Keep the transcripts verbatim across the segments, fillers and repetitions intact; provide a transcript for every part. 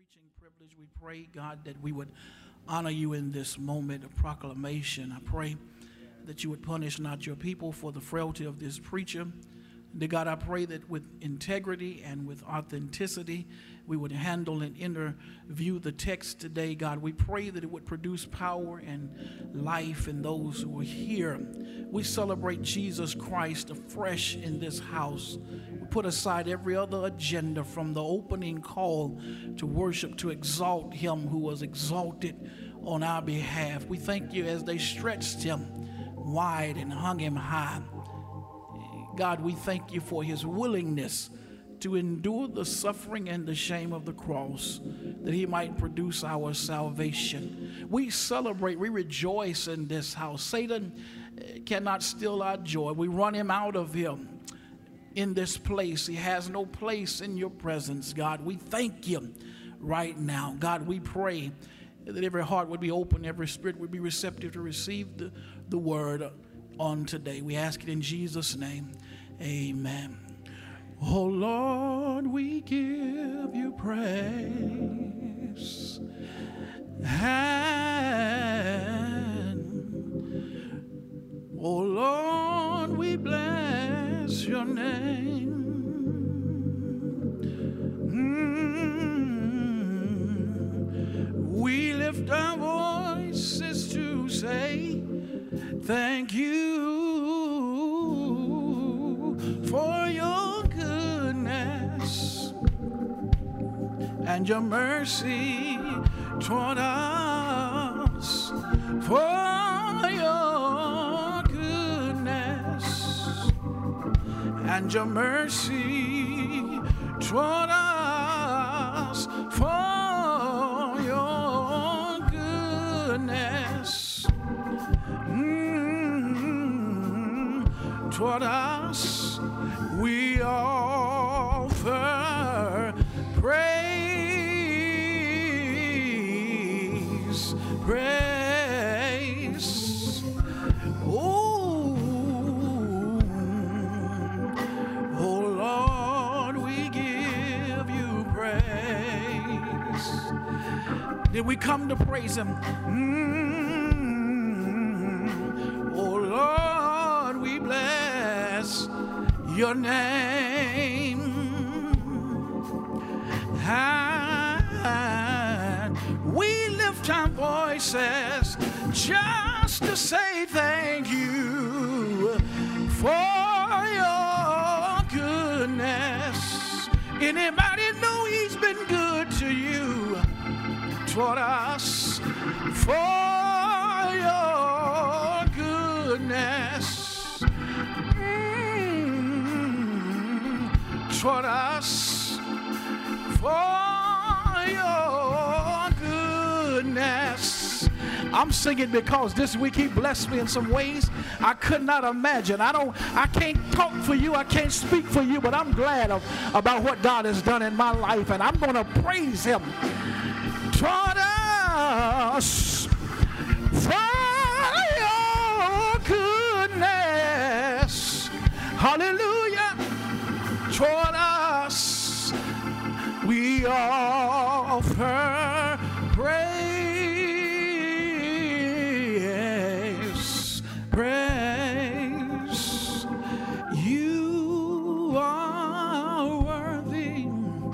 preaching privilege. We pray, God, that we would honor you in this moment of proclamation. I pray that you would punish not your people for the frailty of this preacher. Dear God, I pray that with integrity and with authenticity, we would handle and interview the text today, God. We pray that it would produce power and life in those who are here. We celebrate Jesus Christ afresh in this house. We put aside every other agenda from the opening call to worship, to exalt him who was exalted on our behalf. We thank you as they stretched him wide and hung him high. God, we thank you for his willingness to endure the suffering and the shame of the cross, that he might produce our salvation. We celebrate, we rejoice in this house. Satan cannot steal our joy. We run him out of him in this place. He has no place in your presence, God. We thank you right now. God, we pray that every heart would be open, every spirit would be receptive to receive the, the word on today. We ask it in Jesus' name. Amen. Oh Lord, we give you praise. And oh Lord, we bless your name. Mm. We lift our voices to say thank you for your goodness and your mercy toward us, for your goodness and your mercy toward us, for your goodness mm, toward us. We offer praise, praise. Oh, oh Lord, we give you praise. Did we come to praise him? Mm, oh Lord, we bless your name. And we lift our voices just to say thank you for your goodness. Anybody know he's been good to you, toward us, for your goodness mm, toward us, for your goodness. I'm singing because this week he blessed me in some ways I could not imagine. I don't, I can't talk for you, I can't speak for you, but I'm glad of, about what God has done in my life, and I'm going to praise him toward us for your goodness. Hallelujah. Toward us we offer praise, praise. You are worthy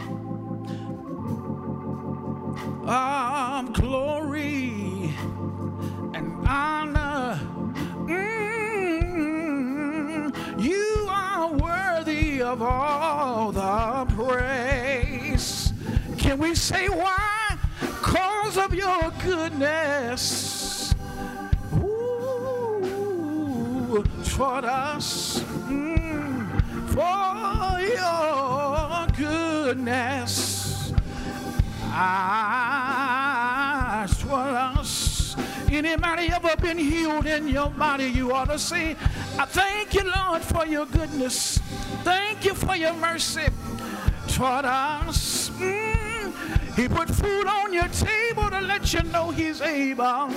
of glory and honor. Mm, you are worthy of all the praise. Can we say why? Because of your goodness, ooh, toward us, mm, for your goodness, ah, toward us. Anybody ever been healed in your body? You ought to say, I thank you, Lord, for your goodness. Thank you for your mercy toward us. Mm. He put food on your table to let you know he's able.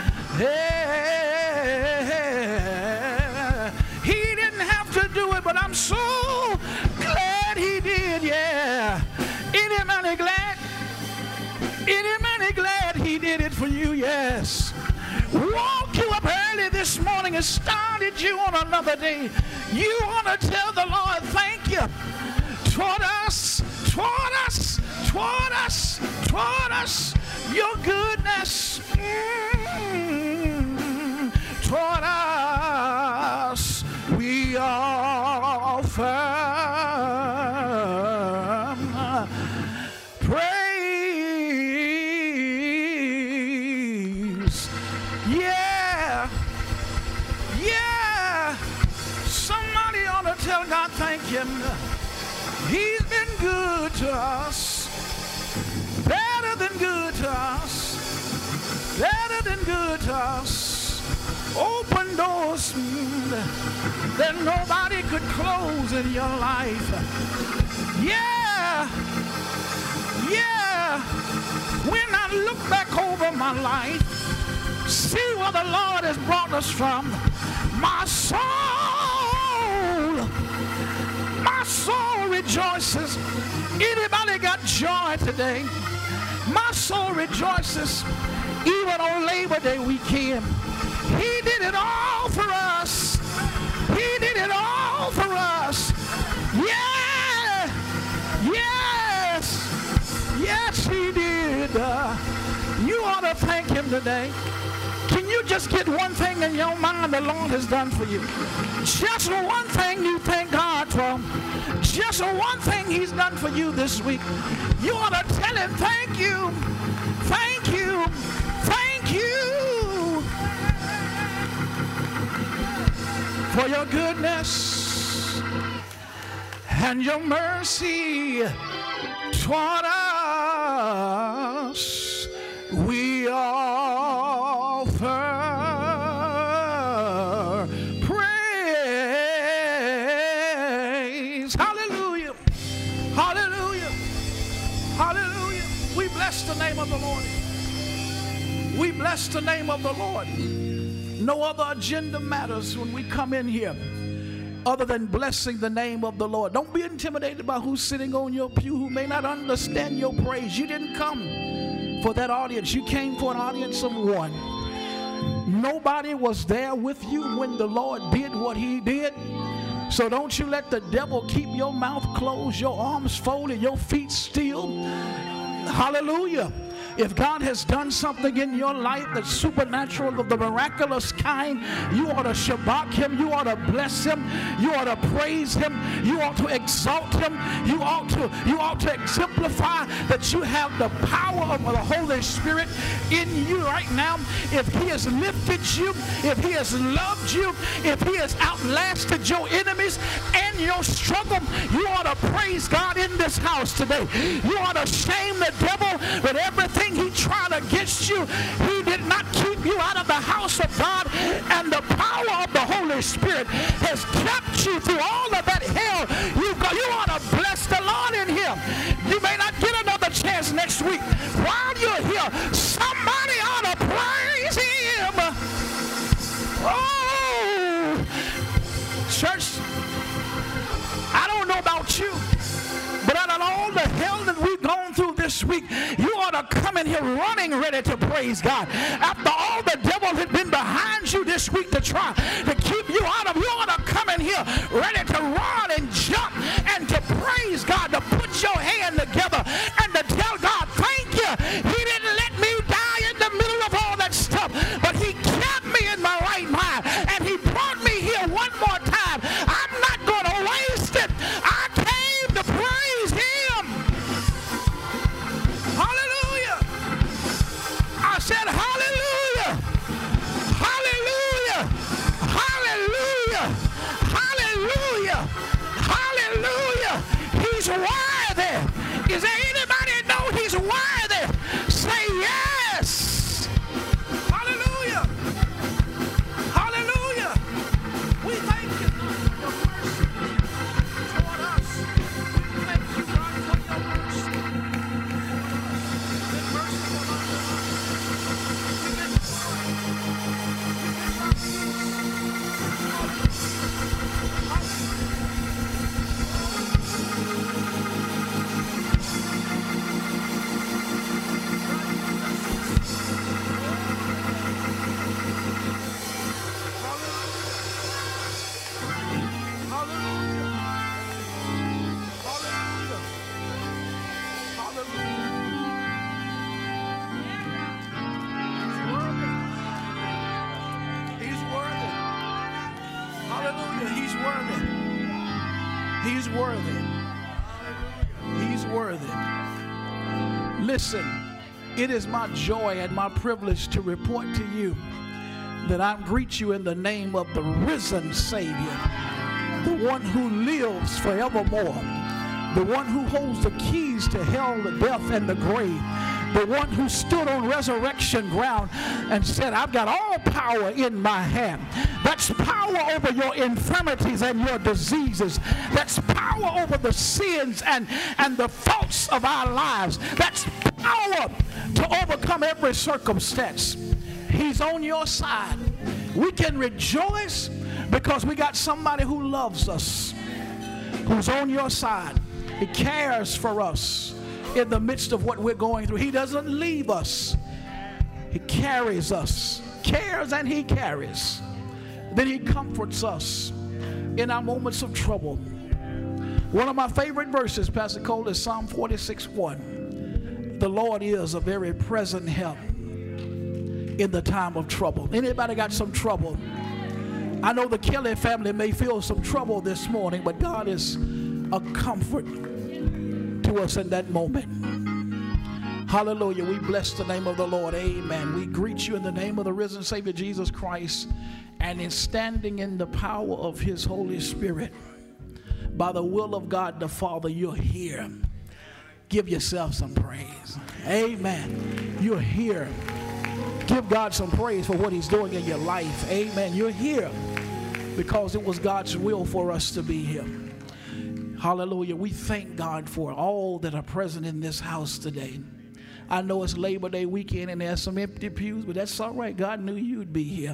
Yeah. He didn't have to do it, but I'm so glad he did, yeah. Anybody glad? Anybody glad he did it for you? Yes. Woke you up early this morning and started you on another day. You want to tell the Lord thank you. Toward us, toward us, toward us, toward us, your goodness. Mm, toward us, we offer praise. Yeah, yeah. Somebody ought to tell God thank him. He's been good to us, better than good to us, better than good to us. Open doors that nobody could close in your life. Yeah, yeah. When I look back over my life, see where the Lord has brought us from, my soul, my soul rejoices. Anybody got joy today? My soul rejoices. Even on Labor Day weekend, he did it all for us. He did it all for us. Yeah, yes, yes, he did. Uh, you ought to thank him today. Can you just get one thing in your mind the Lord has done for you? Just one thing you thank God for. Just one thing he's done for you this week. You ought to tell him thank you, thank you, thank you for your goodness and your mercy toward us. We offer praise. Hallelujah. Hallelujah. Hallelujah. We bless the name of the Lord. We bless the name of the Lord. No other agenda matters when we come in here other than blessing the name of the Lord. Don't be intimidated by who's sitting on your pew who may not understand your praise. You didn't come for that audience. You came for an audience of one. Nobody was there with you when the Lord did what he did. So don't you let the devil keep your mouth closed, your arms folded, your feet still. Hallelujah. If God has done something in your life that's supernatural, of the miraculous kind, you ought to shabak him. You ought to bless him. You ought to praise him. You ought to exalt him. You ought to, you ought to exemplify that you have the power of the Holy Spirit in you right now. If he has lifted you, if he has loved you, if he has outlasted your enemies and your struggle, you ought to praise God in this house today. You ought to shame the devil with everything he tried against you. He did not keep you out of the house of God, and the power of the Holy Spirit has kept you through all of that hell. You go, you ought to bless the Lord in here. You may not get another chance next week. While you're here, somebody ought to praise him. Oh, church, I don't know about you, but out of all the hell that we've gone through this week, you ought to come in here running ready to praise God. After all the devil had been behind you this week to try to keep you out of, you ought to come in here ready to run and jump and to praise God, to put your hand together and to tell God, thank you. He didn't let me die in the middle of all that stuff, but he kept me in my right mind, and he brought me here one more time. I'm not going to waste it. I came to praise him. Hallelujah. I said hallelujah. Hallelujah. Hallelujah. Hallelujah. Hallelujah. He's worthy. Is there anybody know he's worthy? Say yes. Hallelujah. Hallelujah. We thank you for your mercy toward us. We thank you, God, for your mercy. Your mercy will not us. We give you glory. We give you peace. Hallelujah. Hallelujah. He's worthy. He's worthy. Listen, it is my joy and my privilege to report to you that I greet you in the name of the risen Savior, the one who lives forevermore, the one who holds the keys to hell, the death, and the grave, the one who stood on resurrection ground and said, I've got all power in my hand. That's power over your infirmities and your diseases. That's power over the sins and, and the faults of our lives. That's power to overcome every circumstance. He's on your side. We can rejoice because we got somebody who loves us, who's on your side. He cares for us in the midst of what we're going through. He doesn't leave us. He carries us, cares and he carries. Then he comforts us in our moments of trouble. One of my favorite verses, Pastor Cole, is Psalm forty-six one. The Lord is a very present help in the time of trouble. Anybody got some trouble? I know the Kelly family may feel some trouble this morning, but God is a comfort to us in that moment. Hallelujah. We bless the name of the Lord. Amen. We greet you in the name of the risen Savior Jesus Christ, and in standing in the power of his Holy Spirit, by the will of God the Father, you're here. Give yourself some praise. Amen. You're here. Give God some praise for what he's doing in your life. Amen. You're here because it was God's will for us to be here. Hallelujah. We thank God for all that are present in this house today. I know it's Labor Day weekend and there's some empty pews, but that's all right. God knew you'd be here.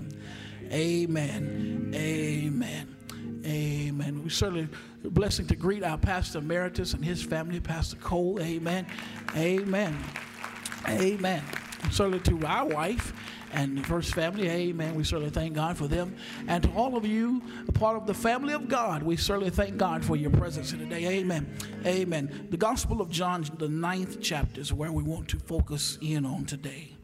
Amen. Amen. Amen. We certainly a blessing to greet our Pastor Emeritus and his family, Pastor Cole. Amen. Amen. Amen. Certainly to our wife and the First family, amen. We certainly thank God for them. And to all of you, a part of the family of God, we certainly thank God for your presence here today. Amen. Amen. The Gospel of John, the ninth chapter, is where we want to focus in on today.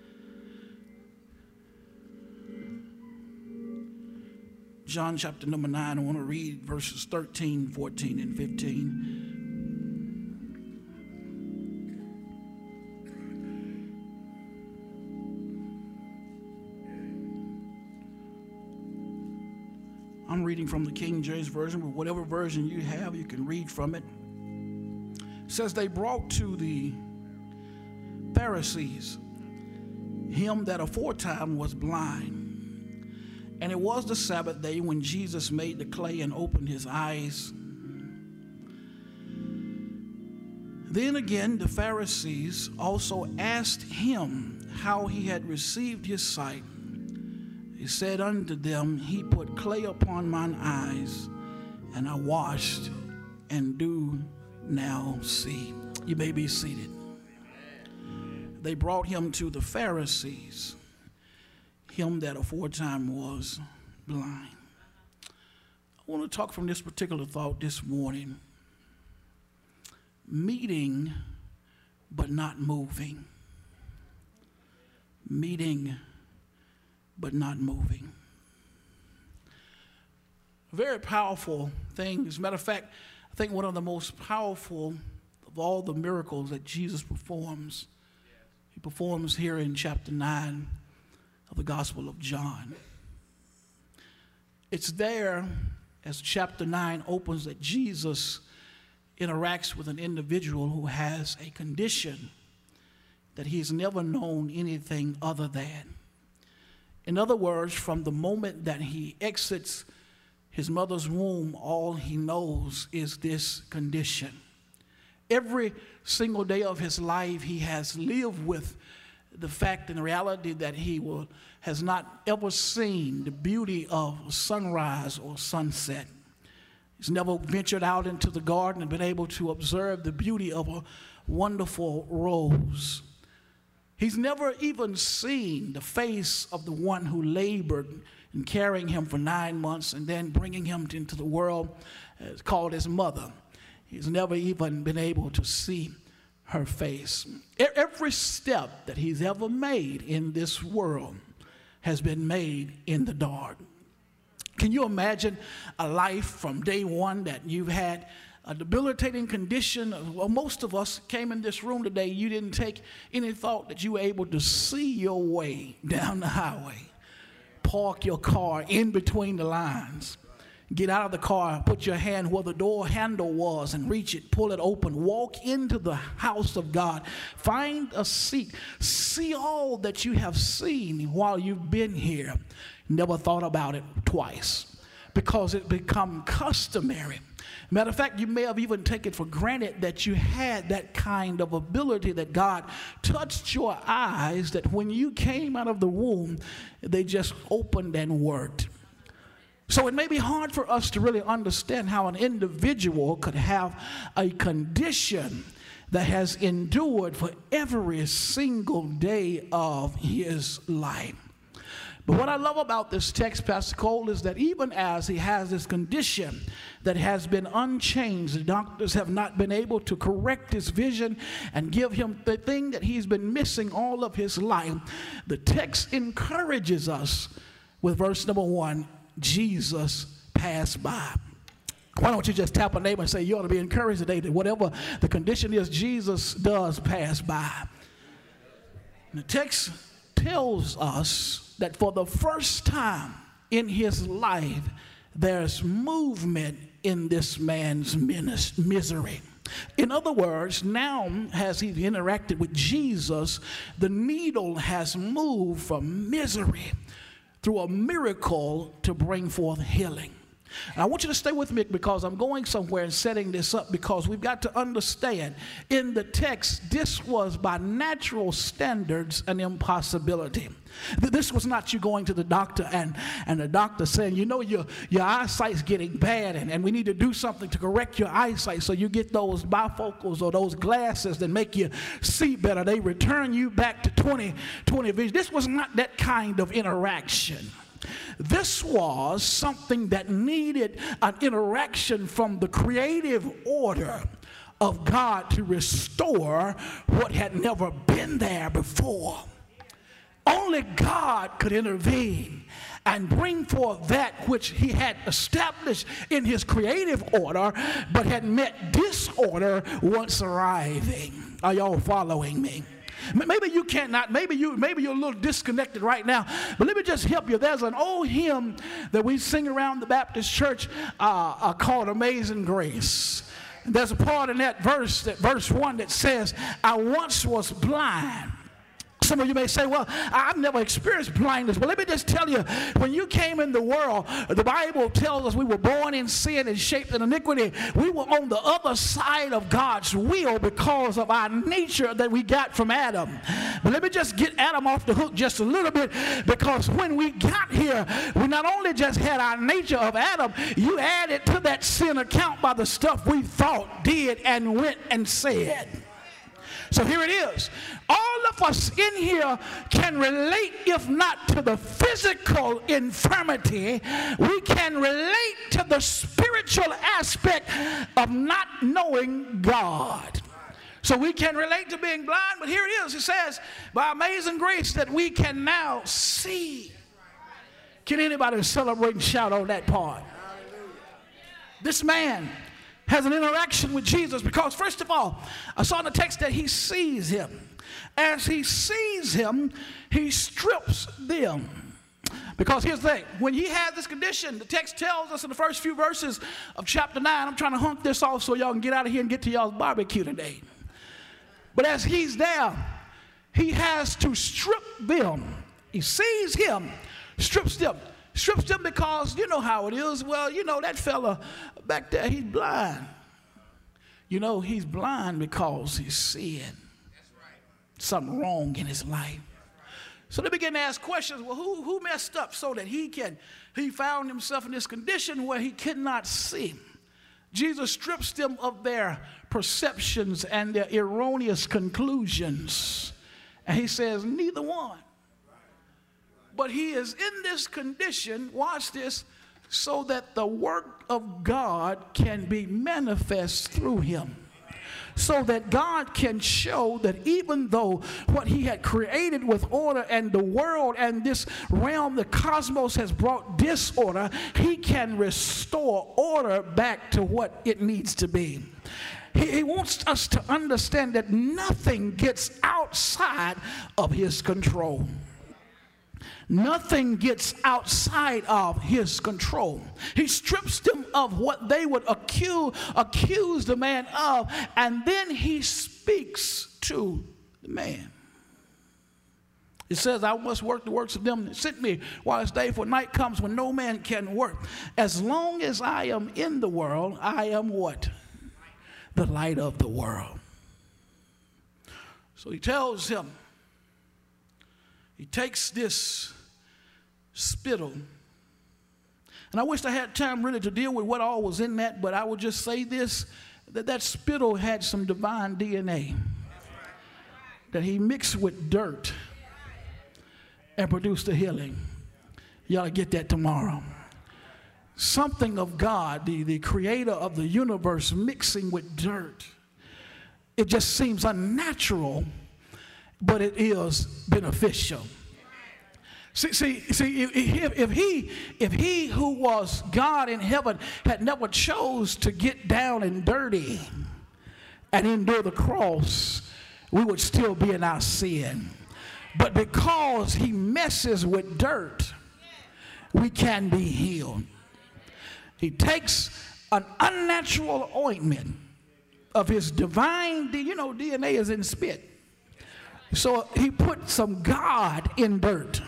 John chapter number nine, I want to read verses thirteen, fourteen, and fifteen. I'm reading from the King James Version, but whatever version you have, you can read from it. It says, they brought to the Pharisees him that aforetime was blind. And it was the Sabbath day when Jesus made the clay and opened his eyes. Then again, the Pharisees also asked him how he had received his sight. He said unto them, he put clay upon mine eyes, and I washed, and do now see. You may be seated. They brought him to the Pharisees, him that aforetime was blind. I want to talk from this particular thought this morning. Meeting, but not moving. Meeting, but not moving. A very powerful thing. As a matter of fact, I think one of the most powerful of all the miracles that Jesus performs, he performs here in chapter nine of the Gospel of John. It's there, as chapter nine opens, that Jesus interacts with an individual who has a condition that he's never known anything other than. In other words, from the moment that he exits his mother's womb, all he knows is this condition. Every single day of his life, he has lived with the fact and the reality that he will, has not ever seen the beauty of sunrise or sunset. He's never ventured out into the garden and been able to observe the beauty of a wonderful rose. He's never even seen the face of the one who labored in carrying him for nine months and then bringing him into the world, uh, called his mother. He's never even been able to see her face. Every step that he's ever made in this world has been made in the dark. Can you imagine a life from day one that you've had a debilitating condition? Well, most of us came in this room today, you didn't take any thought that you were able to see your way down the highway, park your car in between the lines, get out of the car, put your hand where the door handle was and reach it, pull it open, walk into the house of God, find a seat, see all that you have seen while you've been here. Never thought about it twice because it become customary. Matter of fact, you may have even taken for granted that you had that kind of ability, that God touched your eyes, that when you came out of the womb, they just opened and worked. So it may be hard for us to really understand how an individual could have a condition that has endured for every single day of his life. But what I love about this text, Pastor Cole, is that even as he has this condition that has been unchanged, the doctors have not been able to correct his vision and give him the thing that he's been missing all of his life, the text encourages us with verse number one, Jesus passed by. Why don't you just tap a neighbor and say, you ought to be encouraged today that whatever the condition is, Jesus does pass by. And the text tells us that for the first time in his life, there's movement in this man's misery. In other words, now as he interacted with Jesus, the needle has moved from misery through a miracle to bring forth healing. And I want you to stay with me because I'm going somewhere and setting this up, because we've got to understand in the text, this was by natural standards an impossibility. This was not you going to the doctor and, and the doctor saying, you know, your, your eyesight's getting bad and, and we need to do something to correct your eyesight so you get those bifocals or those glasses that make you see better. They return you back to twenty twenty vision. This was not that kind of interaction. This was something that needed an interaction from the creative order of God to restore what had never been there before. Only God could intervene and bring forth that which he had established in his creative order, but had met disorder once arriving. Are y'all following me? Maybe you cannot, maybe, you, maybe you're a little disconnected right now, but let me just help you. There's an old hymn that we sing around the Baptist church uh, uh, called Amazing Grace. And there's a part in that verse, that verse one, that says, I once was blind. Some of you may say, well, I've never experienced blindness. But let me just tell you, when you came in the world, the Bible tells us we were born in sin and shaped in iniquity. We were on the other side of God's will because of our nature that we got from Adam. But let me just get Adam off the hook just a little bit, because when we got here, we not only just had our nature of Adam, you added to that sin account by the stuff we thought, did, and went and said. So here it is. All of us in here can relate, if not to the physical infirmity, we can relate to the spiritual aspect of not knowing God. So we can relate to being blind, but here it is. It says, by amazing grace that we can now see. Can anybody celebrate and shout on that part? This man has an interaction with Jesus because, first of all, I saw in the text that he sees him. As he sees him, he strips them. Because here's the thing, when he had this condition, the text tells us in the first few verses of chapter nine, I'm trying to hunt this off so y'all can get out of here and get to y'all's barbecue today. But as he's there, he has to strip them. He sees him, strips them. Strips them because you know how it is. Well, you know, that fella back there, he's blind. You know, he's blind because he's seeing something wrong in his life. So they begin to ask questions. Well, who, who messed up so that he can, he found himself in this condition where he could not see? Jesus strips them of their perceptions and their erroneous conclusions. And he says, neither one. But he is in this condition, watch this, so that the work of God can be manifest through him. so that God can show that even though what he had created with order and the world and this realm, the cosmos, has brought disorder, he can restore order back to what it needs to be. He, he wants us to understand that nothing gets outside of his control. Nothing gets outside of his control. He strips them of what they would accuse, accuse the man of, and then he speaks to the man. It says, I must work the works of them that sent me while it's day, for night comes when no man can work. As long as I am in the world, I am what? The light of the world. So he tells him, he takes this spittle, and I wish I had time really to deal with what all was in that, but I will just say this, that that spittle had some divine D N A that he mixed with dirt and produced a healing. You ought to get that tomorrow. Something of God, the, the creator of the universe, mixing with dirt. It just seems unnatural, but it is beneficial. See, see, see if, if, he, if he who was God in heaven had never chose to get down and dirty and endure the cross, we would still be in our sin. But because he messes with dirt, we can be healed. He takes an unnatural ointment of his divine, you know, D N A is in spit. So he put some God in dirt,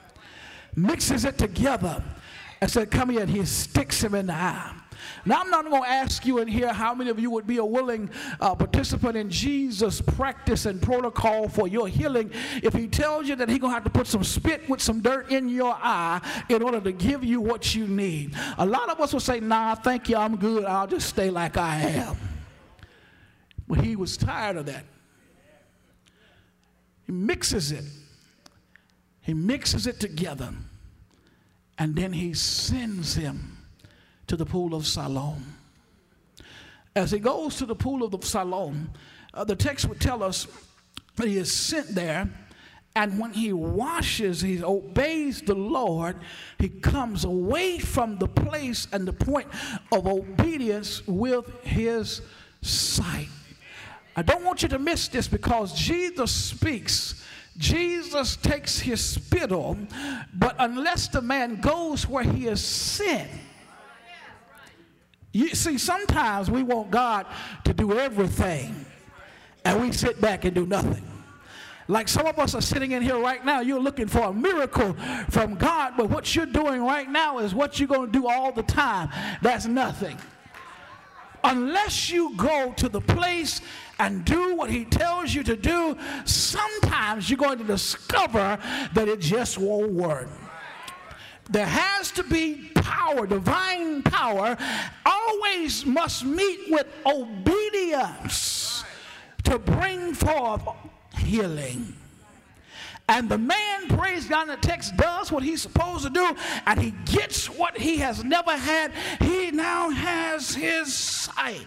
mixes it together, and said, come here, and he sticks him in the eye. Now, I'm not going to ask you in here how many of you would be a willing uh, participant in Jesus' practice and protocol for your healing if he tells you that he's going to have to put some spit with some dirt in your eye in order to give you what you need. A lot of us will say, nah, thank you, I'm good, I'll just stay like I am. But he was tired of that. He mixes it. He mixes it together. And then he sends him to the pool of Siloam. As he goes to the pool of Siloam, uh, the text would tell us that he is sent there, and when he washes, he obeys the Lord, he comes away from the place and the point of obedience with his sight. I don't want you to miss this, because Jesus speaks. Jesus takes his spittle, but unless the man goes where he is sent. You see, sometimes we want God to do everything, and we sit back and do nothing. Like some of us are sitting in here right now, you're looking for a miracle from God, but what you're doing right now is what you're going to do all the time. That's nothing. Unless you go to the place and do what he tells you to do, sometimes you're going to discover that it just won't work. There has to be power, divine power, always must meet with obedience to bring forth healing. And the man, praise God, in the text does what he's supposed to do, and he gets what he has never had. He now has his sight.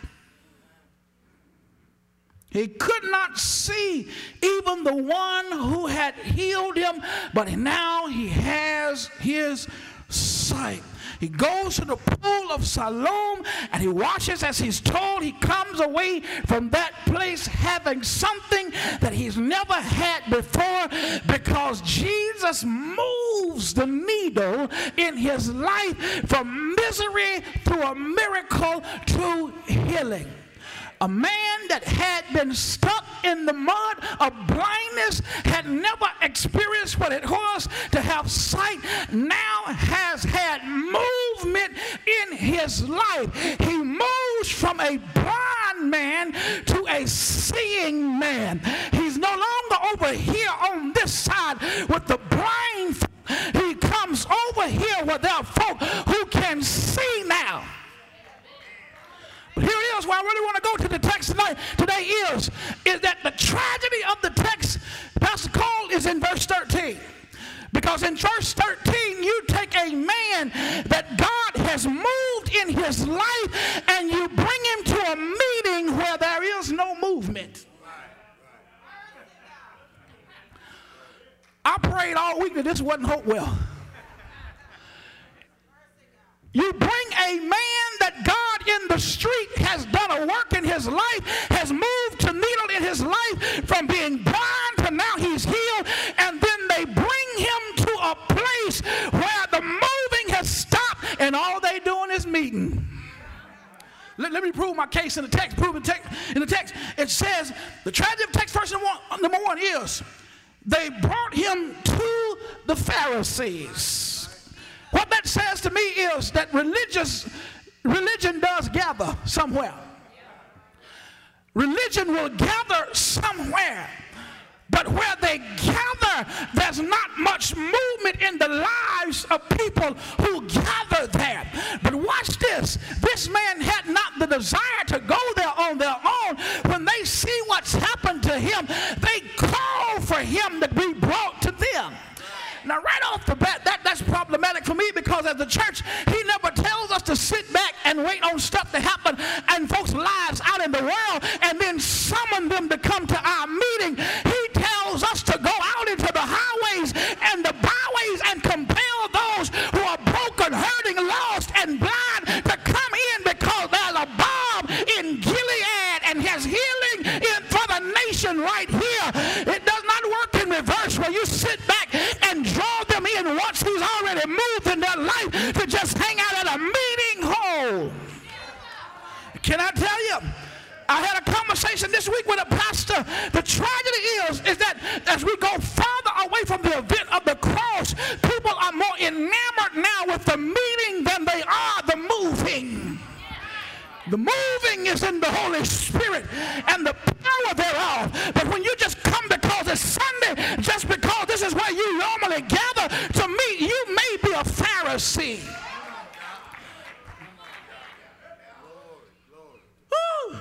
He could not see even the one who had healed him, but now he has his sight. He goes to the pool of Siloam and he washes as he's told. He comes away from that place having something that he's never had before, because Jesus moves the needle in his life from misery through a miracle to healing. A man that had been stuck in the mud of blindness, had never experienced what it was to have sight, now has had movement in his life. He moves from a blind man to a seeing man. He's no longer over here on this side with the blind folk. He comes over here with our folk who can see now. But here it is, where I really want to go to the text tonight, today is, is that the tragedy of the text, Pastor Cole, is in verse thirteen. Because in verse thirteen, you take a man that God has moved in his life and you bring him to a meeting where there is no movement. I prayed all week that this wasn't Hopewell. You bring a man that God in the street has done a work in his life, has moved to needle in his life from being blind to now he's healed, and then they bring him to a place where the moving has stopped and all they doing is meeting. Let, let me prove my case in the text. Prove the text in the text. It says the tragedy of text verse number one, number one is they brought him to the Pharisees. What that says to me is that religious religion does gather somewhere. Religion will gather somewhere. But where they gather, there's not much movement in the lives of people who gather there. But watch this. This man had not the desire to go there on their own. When they see what's happened to him, they call for him to be brought to them. Now, right off the bat, that, that's problematic for me, because as the church, he never tells us to sit back and wait on stuff to happen and folks' lives out in the world and then summon them to come to our meeting. He tells us to go out into the highways and the byways and compel those who are broken, hurting, lost, and blind to come in, because there's a balm in Gilead and has healing in for the nation right here. It does not work in reverse where you sit back and draw them in once he's already moved in their life to just hang out at a meeting hall. Can I tell you? I had a conversation this week with a pastor. The tragedy is, is that as we go farther away from the event of the cross, people are more enamored now with the meeting than they are the moving. The moving is in the Holy Spirit and the power thereof. But when you just come because it's Sunday, just because this is where you normally gather to meet, you may be a Pharisee. Woo.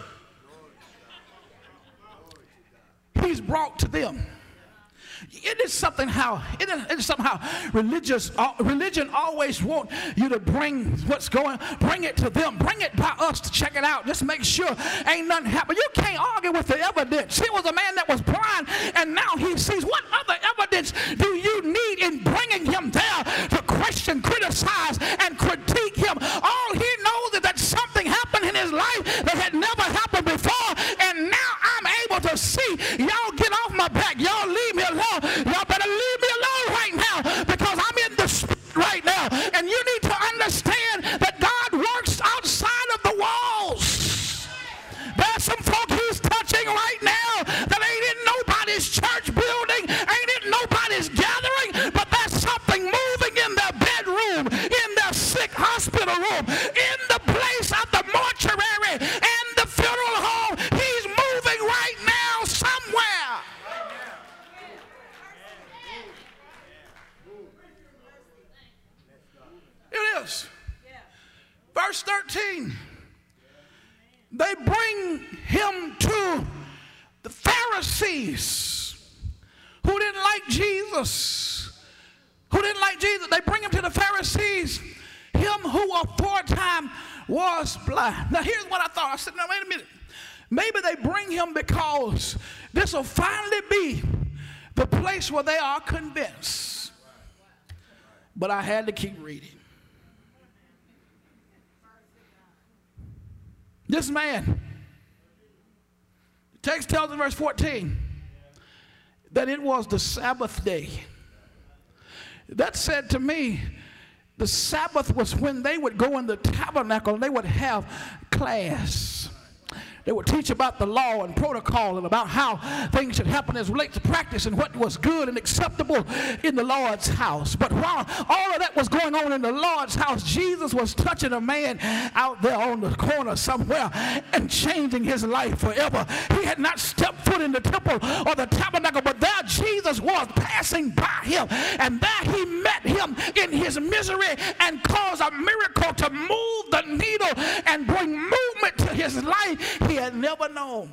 He's brought to them. It is something how it is, it is somehow religious. Uh, religion always want you to bring what's going, bring it to them, bring it by us to check it out. Just make sure ain't nothing happened. You can't argue with the evidence. Here was a man that was blind, and now he sees. What other evidence do you need in bringing him there to question, criticize, and critique him? All he knows is that something happened in his life that had never happened before, and now I'm able to see. Y'all get off my back. Y'all leave me alone. Y'all better leave me alone right now, because I'm in the spirit right now. And you need to understand that God works outside of the walls. There's some folk he's touching right now that ain't in nobody's church building, ain't in nobody's gathering, but there's something moving in their bedroom, in their sick hospital room, in the place of the mortuary and the funeral home. He's moving right now somewhere. It is. Verse thirteen. They bring him to the Pharisees who didn't like Jesus. Who didn't like Jesus. They bring him to the Pharisees, him who aforetime was blind. Now here's what I thought. I said, now wait a minute. Maybe they bring him because this will finally be the place where they are convinced. But I had to keep reading. This man, the text tells in verse fourteen that it was the Sabbath day. That said to me, the Sabbath was when they would go in the tabernacle and they would have class. They would teach about the law and protocol and about how things should happen as relates to practice and what was good and acceptable in the Lord's house. But while all of that was going on in the Lord's house, Jesus was touching a man out there on the corner somewhere and changing his life forever. He had not stepped foot in the temple or the tabernacle, but there Jesus was passing by him, and there he met him in his misery and caused a miracle to move the needle and bring movement to his life he had never known.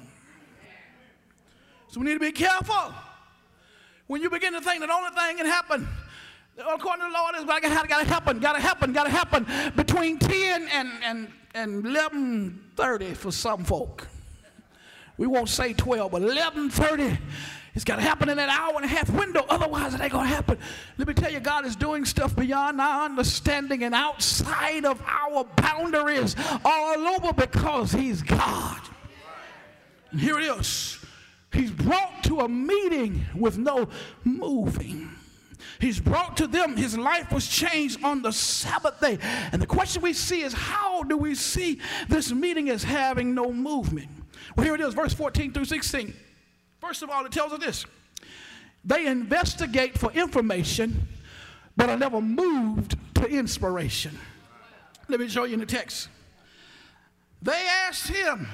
So we need to be careful when you begin to think that the only thing can happen according to the Lord is got to happen, got to happen, got to happen between ten and, and, and eleven thirty for some folk. We won't say twelve, but eleven thirty. It's got to happen in that hour and a half window. Otherwise, it ain't going to happen. Let me tell you, God is doing stuff beyond our understanding and outside of our boundaries all over because he's God. And here it is. He's brought to a meeting with no moving. He's brought to them, his life was changed on the Sabbath day. And the question we see is, how do we see this meeting as having no movement? Well, here it is, verse fourteen through sixteen. First of all, it tells us this. They investigate for information, but are never moved to inspiration. Let me show you in the text. They asked him.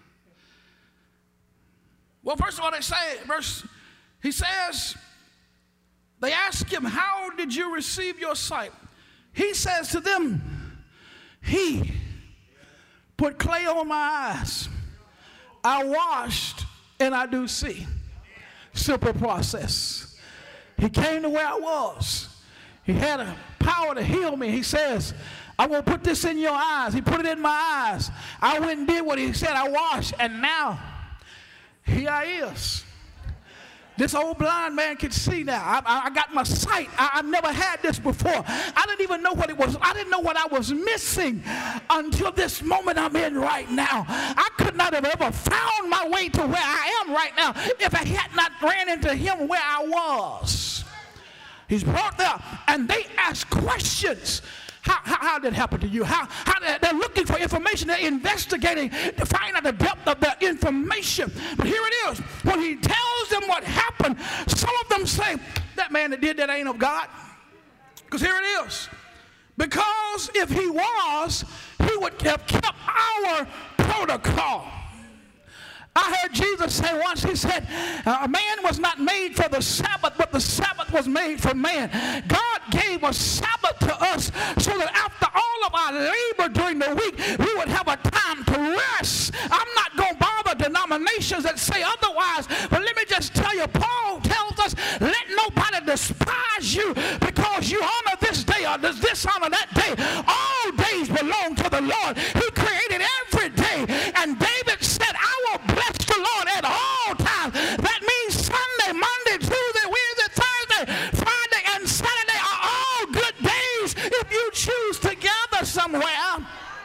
Well, first of all, they say, verse, he says, they ask him, how did you receive your sight? He says to them, he put clay on my eyes. I washed and I do see. Simple process. He came to where I was. He had a power to heal me. He says, I'm going to put this in your eyes. He put it in my eyes. I went and did what he said. I washed, and now here I is. This old blind man can see now. I, I, I got my sight. I, I've never had this before. I didn't even know what it was. I didn't know what I was missing until this moment I'm in right now. I could not have ever found my way to where I am right now if I had not ran into him where I was. He's brought there, and they ask questions. How, how, how did it happen to you? How, how did, they're looking for information. They're investigating to find out the depth of the information. But here it is. When he tells them what happened, some of them say, that man that did that ain't of God. Because here it is. Because if he was, he would have kept our protocol. I heard Jesus say once, he said, a man was not made for the Sabbath, but the Sabbath was made for man. God gave a Sabbath to us so that after all of our labor during the week, we would have a time to rest. I'm not going to bother denominations that say otherwise, but let me just tell you, Paul tells us, let nobody despise you because you honor this day or dishonor that day. All days belong to the Lord. He created every day, and David said, I will bless the Lord at all times. That means Sunday, Monday, Tuesday, Wednesday, Thursday, Friday, and Saturday are all good days if you choose to gather somewhere.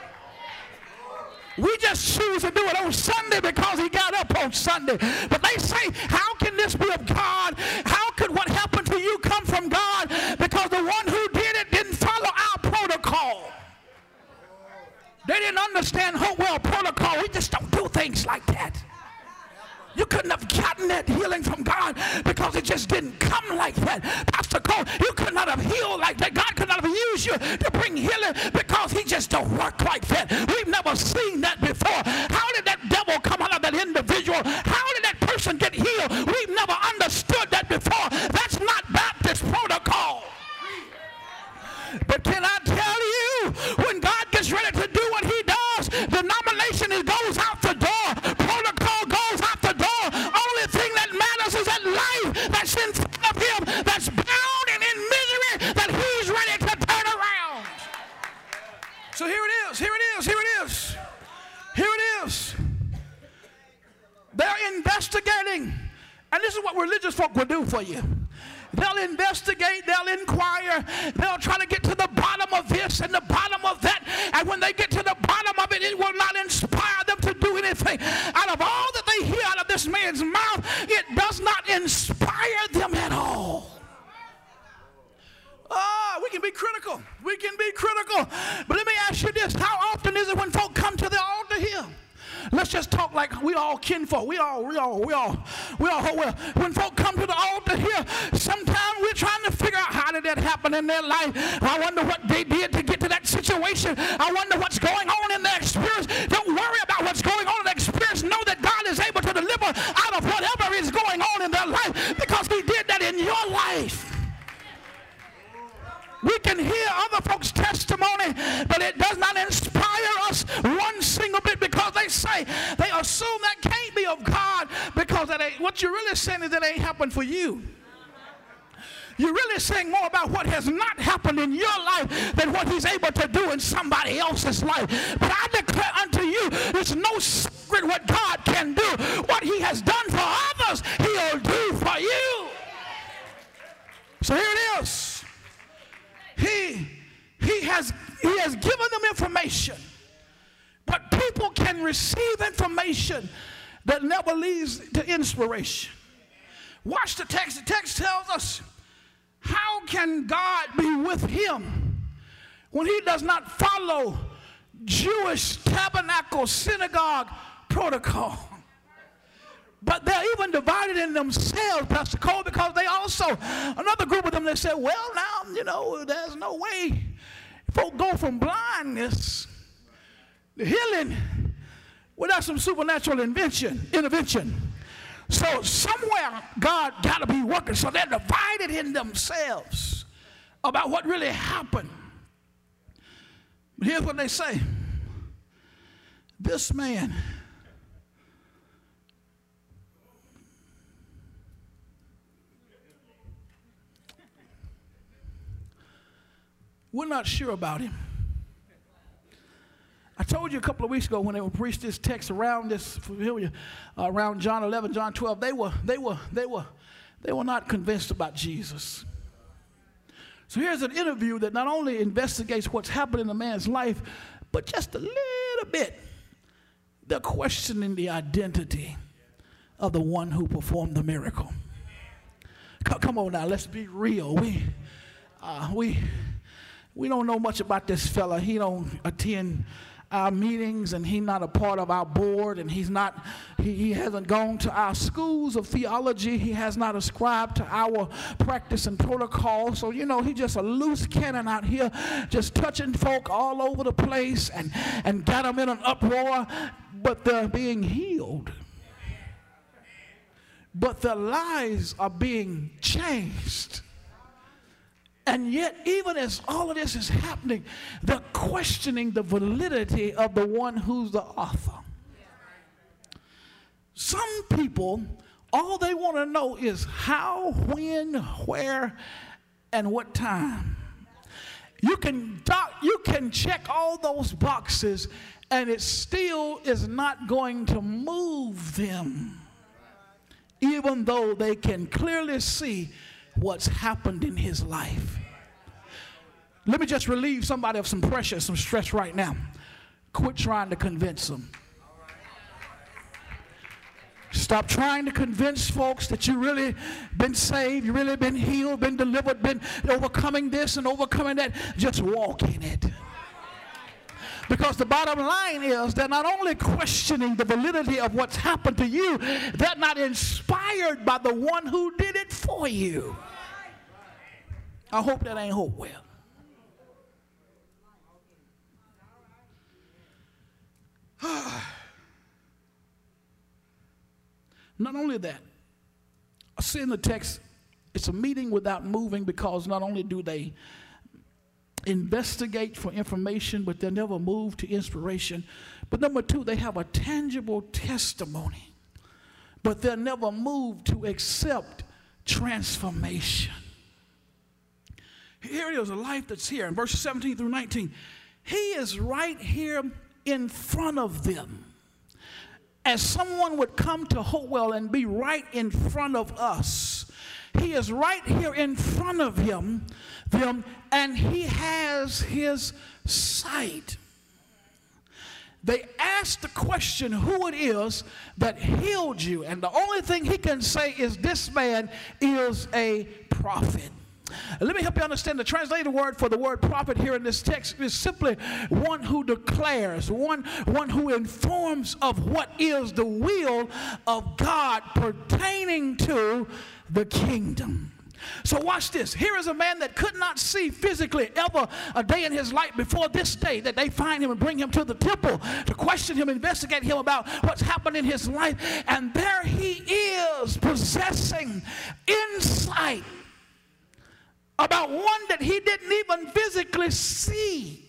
We just choose to do it on Sunday because he got up on Sunday. But they say, how can this be of God? How could what happened to you come from God? Because the one who did it didn't follow our protocol. They didn't understand Hopewell protocol. We just don't do things like that. You couldn't have gotten that healing from God because it just didn't come like that. Pastor Cole, you could not have healed like that. God could not have used you to bring healing because he just don't work like that. We've never seen that before. How did that devil come out of that individual? How did that person get healed? We've never understood that before. That's not Baptist protocol. But can I tell you, when God gets ready to do what he does, denomination is goes out the door. Protocol goes out the door. Only thing that matters is that life that's in front of him, that's bound and in misery, that he's ready to turn around. So here it is, here it is, here it is. Here it is. They're investigating. And this is what religious folk will do for you. They'll investigate, they'll inquire, they'll try to get to the bottom of this and the bottom of that. And when they get to the bottom of it, it will not inspire them to do anything. Out of all that they hear out of this man's mouth, it does not inspire them at all. Oh, we can be critical. We can be critical. But let me ask you this. How often is it when folk come to the altar here? Let's just talk like we all kinfolk. We all, we all, we all, we all, well, when folk come to the altar here, sometimes we're trying to figure out how did that happen in their life. I wonder what they did to get to that situation. I wonder what's going on in their experience. Don't worry about what's going on in their experience. Know that God is able to deliver out of whatever is going on in their life because he did that in your life. We can hear other folks' testimony, but it does not inspire us one single bit because they say, they assume that can't be of God because that ain't, what you're really saying is that ain't happened for you. You're really saying more about what has not happened in your life than what he's able to do in somebody else's life. But I declare unto you, there's no secret what God can do. What he has done for others, he'll do for you. So here it is. He, he, has, he has given them information. But people can receive information that never leads to inspiration. Watch the text. The text tells us, how can God be with him when he does not follow Jewish tabernacle synagogue protocol? But they're even divided in themselves, Pastor Cole, because they also, another group of them, they said, well, now, you know, there's no way folk go from blindness to healing without some supernatural invention, intervention. So somewhere God got to be working. So they're divided in themselves about what really happened. But here's what they say. This man we're not sure about him. I told you a couple of weeks ago when they would preach this text around this familiar, uh, around John eleven, John twelve, they were, they were, they were, they were not convinced about Jesus. So here's an interview that not only investigates what's happened in a man's life, but just a little bit, they're questioning the identity of the one who performed the miracle. Come, come on now, let's be real. We, uh, we, we don't know much about this fella. He don't attend our meetings, and he's not a part of our board, and he's not, he, he hasn't gone to our schools of theology. He has not ascribed to our practice and protocol. So, you know, he's just a loose cannon out here, just touching folk all over the place and, and got them in an uproar, but they're being healed. But their lives are being changed. And yet, even as all of this is happening, they're questioning the validity of the one who's the author. Some people, all they want to know is how, when, where, and what time. You can, doc, you can check all those boxes, and it still is not going to move them, even though they can clearly see what's happened in his life. Let me just relieve somebody of some pressure, some stress right now. Quit trying to convince them. Stop trying to convince folks that you really been saved, you really been healed, been delivered, been overcoming this and overcoming that. Just walk in it. Because the bottom line is they're not only questioning the validity of what's happened to you, they're not inspired by the one who did it for you. I hope that ain't Hopewell. Not only that, I see in the text, it's a meeting without moving, because not only do they investigate for information, but they never move to inspiration. But number two, they have a tangible testimony, but they're never moved to accept transformation. Here it is, a life that's here in verses seventeen through nineteen. He is right here in front of them. As someone would come to Hopewell and be right in front of us, he is right here in front of him, them, and he has his sight. They asked the question who it is that healed you, and the only thing he can say is this man is a prophet. Let me help you understand. The translated word for the word prophet here in this text is simply one who declares, one, one who informs of what is the will of God pertaining to the kingdom. So watch this. Here is a man that could not see physically ever a day in his life before this day that they find him and bring him to the temple to question him, investigate him about what's happened in his life. And there he is, possessing insight about one that he didn't even physically see.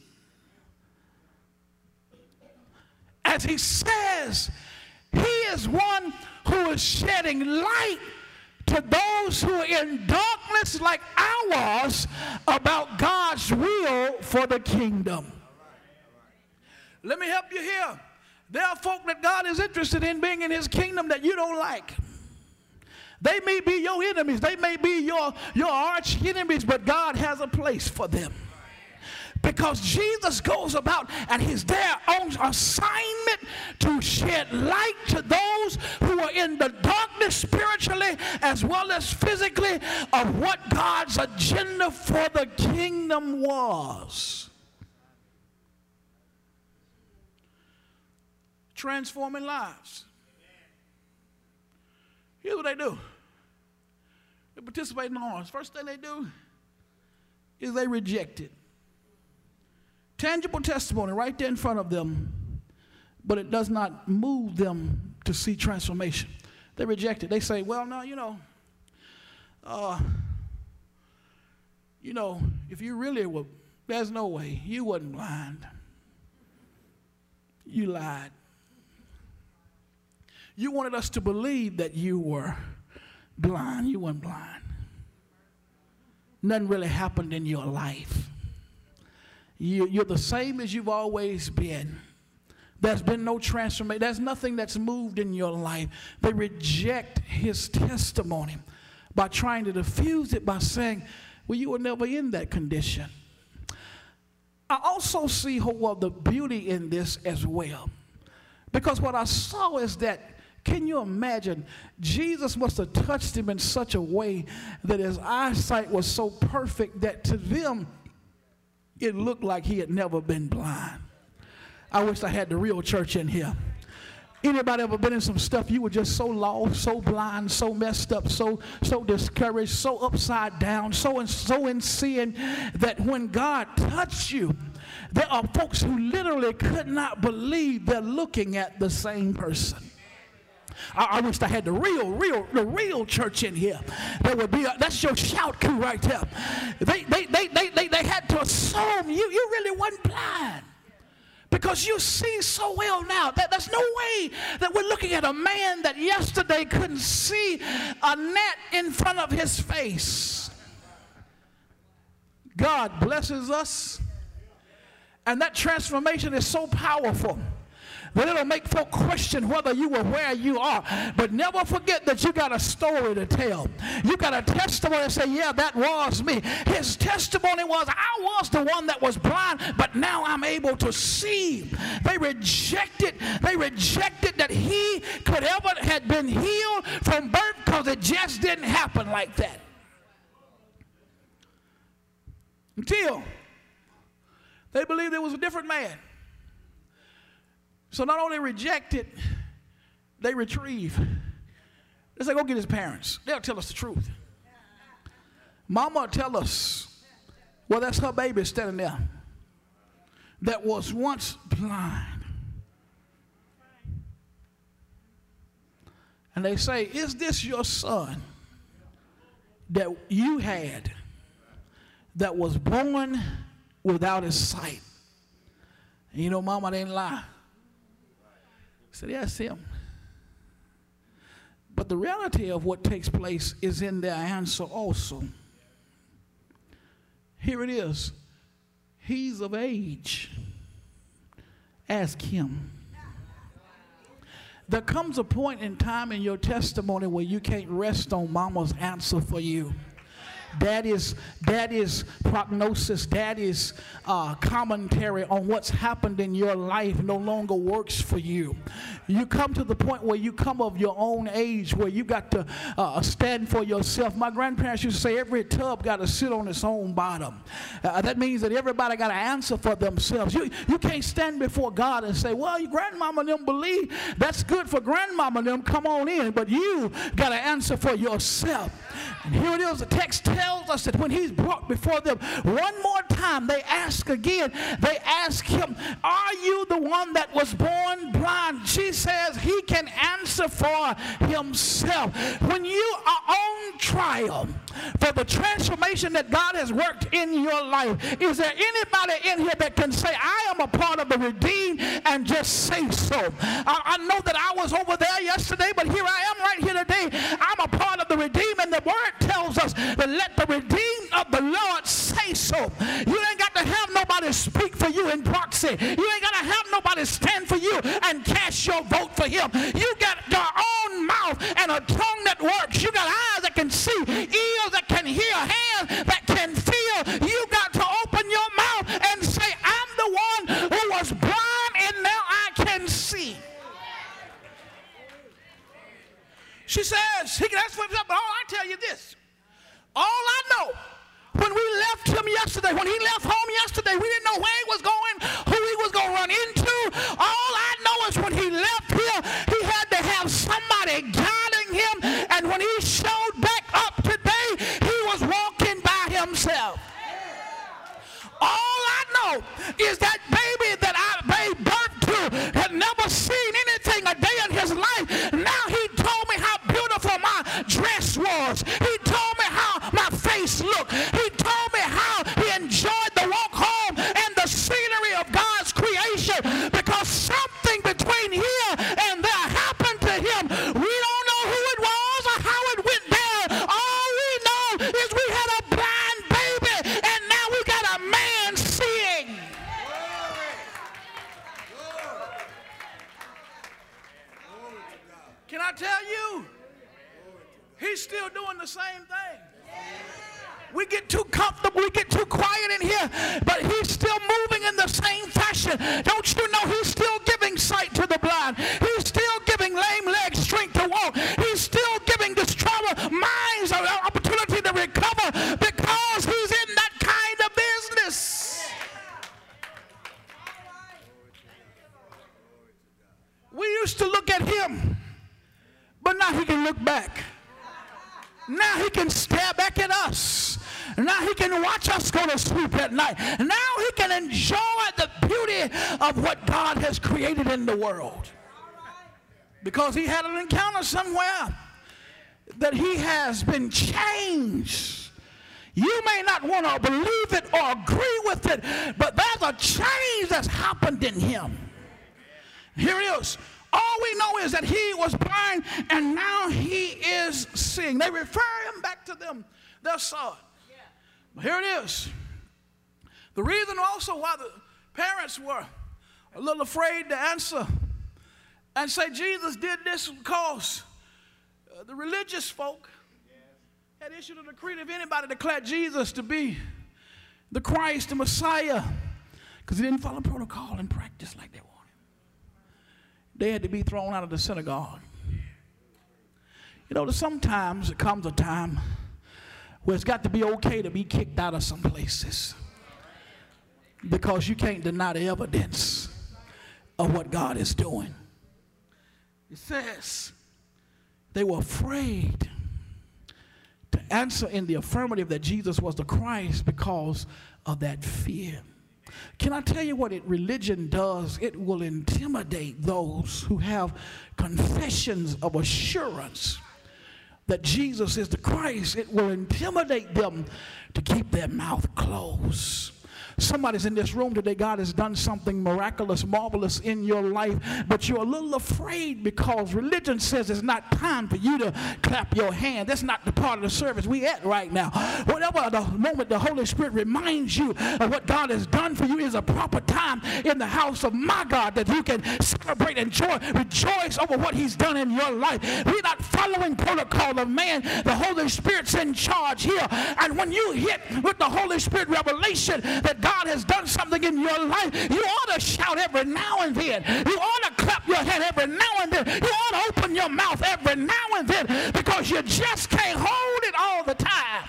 As he says, he is one who is shedding light to those who are in darkness like ours about God's will for the kingdom. Let me help you here. There are folk that God is interested in being in his kingdom that you don't like. They may be your enemies. They may be your, your arch enemies, but God has a place for them. Because Jesus goes about and he's there on assignment to shed light to those who are in the darkness spiritually as well as physically of what God's agenda for the kingdom was. Transforming lives. Here's what they do. They participate in arms. First thing they do is they reject it. Tangible testimony right there in front of them, but it does not move them to see transformation. They reject it. They say, well, no, you know, uh, you know, if you really were, there's no way. You wasn't blind. You lied. You wanted us to believe that you were blind. You weren't blind. Nothing really happened in your life. You, you're the same as you've always been. There's been no transformation. There's nothing that's moved in your life. They reject his testimony by trying to diffuse it by saying, well, you were never in that condition. I also see, well, the beauty in this as well. Because what I saw is that, can you imagine, Jesus must have touched him in such a way that his eyesight was so perfect that to them, it looked like he had never been blind. I wish I had the real church in here. Anybody ever been in some stuff you were just so lost, so blind, so messed up, so so discouraged, so upside down, so in, so in sin that when God touched you, there are folks who literally could not believe they're looking at the same person. I, I wish I had the real, real, the real church in here. There would be a, that's your shout cue right there. They, they, they, they, they, they had to assume you, you really wasn't blind. Because you see so well now that there's no way that we're looking at a man that yesterday couldn't see a net in front of his face. God blesses us, and that transformation is so powerful that it'll make folk question whether you were where you are. But never forget that you got a story to tell. You got a testimony to say, yeah, that was me. His testimony was, I was the one that was blind, but now I'm able to see. They rejected, they rejected that he could ever had been healed from birth because it just didn't happen like that. Until they believed it was a different man. So not only reject it, they retrieve. They say, go get his parents. They'll tell us the truth. Mama will tell us, well, that's her baby standing there that was once blind. And they say, is this your son that you had that was born without his sight? And you know, Mama didn't lie. Said, yes, him. But the reality of what takes place is in their answer also. Here it is. He's of age. Ask him. There comes a point in time in your testimony where you can't rest on mama's answer for you. That is, that is prognosis. That is uh, commentary on what's happened in your life no longer works for you. You come to the point where you come of your own age where you got to uh, stand for yourself. My grandparents used to say every tub got to sit on its own bottom. Uh, that means that everybody got to answer for themselves. You, you can't stand before God and say, well, your grandmama and them believe. That's good for grandmama and them. Come on in. But you got to answer for yourself. And here it is. The text tells us that when he's brought before them one more time, they ask again. They ask him, are you the one that was born blind? She says he can answer for himself. When you are on trial for the transformation that God has worked in your life, is there anybody in here that can say, I am a part of the redeemed, and just say so? I, I know that I was over there yesterday, but here I am right here today. I'm a part of the redeemed, and the word tells us that let the redeemed of the Lord say so. You ain't got to have nobody speak for you in proxy. You ain't got to have nobody stand for you and cast your vote for him. You got your own mouth and a tongue that works. You got eyes that can see, ears that can hear, hands that can feel. You got to open your mouth and say, I'm the one who was blind and now I can see. She says, he can ask for himself, but all I tell you this, all I know, when we left him yesterday, when he left home yesterday, we didn't know where he was going, who he was going to run into. All I know is when he left here, he had to have somebody guiding him, and when he showed back up today, he was walking by himself. All I know is that baby that I gave birth to had never seen anything a day in his life. Now he told me how beautiful my dress was. He told me how my face looked. He told me how he enjoyed the walk home and the scenery of God's creation, because something between here and there happened to him. We don't know who it was or how it went down. All we know is we had a blind baby, and now we got a man seeing. Can I tell you? He's still doing the same thing. We get too comfortable, we get too quiet in here, but he's still moving in the same fashion. Don't you know he's still giving sight to the blind? He's still giving lame legs strength to walk. He's still giving distraught minds an opportunity to recover, because he's in that kind of business. We used to look at him, but now he can look back. Now he can stare back at us. Now he can watch us go to sleep at night. Now he can enjoy the beauty of what God has created in the world. Because he had an encounter somewhere that he has been changed. You may not want to believe it or agree with it, but there's a change that's happened in him. Here it is. All we know is that he was blind and now he is seeing. They refer him back to them, their son. But here it is. The reason also why the parents were a little afraid to answer and say Jesus did this because uh, the religious folk had issued a decree if anybody declared Jesus to be the Christ, the Messiah, because he didn't follow protocol and practice like they wanted, they had to be thrown out of the synagogue. You know, sometimes it comes a time where it's got to be okay to be kicked out of some places, because you can't deny the evidence of what God is doing. It says they were afraid to answer in the affirmative that Jesus was the Christ because of that fear. Can I tell you what it, religion does? It will intimidate those who have confessions of assurance that Jesus is the Christ. It will intimidate them to keep their mouth closed. Somebody's in this room today. God has done something miraculous, marvelous in your life, but you're a little afraid because religion says it's not time for you to clap your hand. That's not the part of the service we at right now. Whatever the moment the Holy Spirit reminds you of what God has done for you is a proper time in the house of my God that you can celebrate and joy, rejoice over what he's done in your life. We're not following protocol of man. The Holy Spirit's in charge here. And when you hit with the Holy Spirit revelation that God has done something in your life, you ought to shout every now and then. You ought to clap your hand every now and then. You ought to open your mouth every now and then, because you just can't hold it all the time.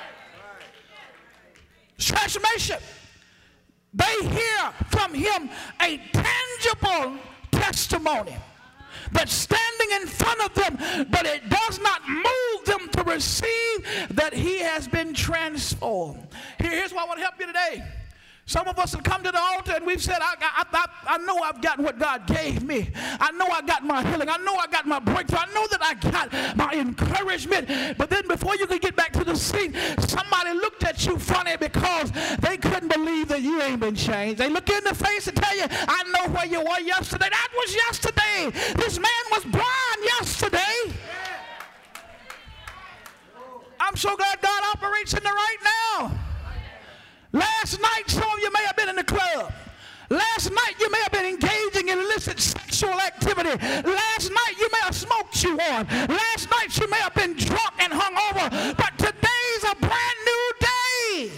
Transformation. They hear from him a tangible testimony that's standing in front of them, but it does not move them to receive that he has been transformed. Here, here's what I want to help you today. Some of us have come to the altar and we've said, I, I, I, I know I've gotten what God gave me. I know I got my healing. I know I got my breakthrough. I know that I got my encouragement. But then before you could get back to the seat, somebody looked at you funny because they couldn't believe that you ain't been changed. They look you in the face and tell you, I know where you were yesterday. That was yesterday. This man was blind yesterday. so glad God operates in the right now. Last night, some of you may have been in the club. Last night, you may have been engaging in illicit sexual activity. Last night, you may have smoked you on. Last night, you may have been drunk and hungover. But today's a brand new day.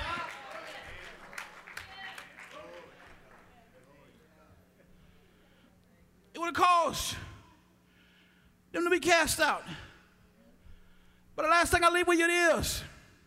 It would have caused them to be cast out. But the last thing I leave with you is,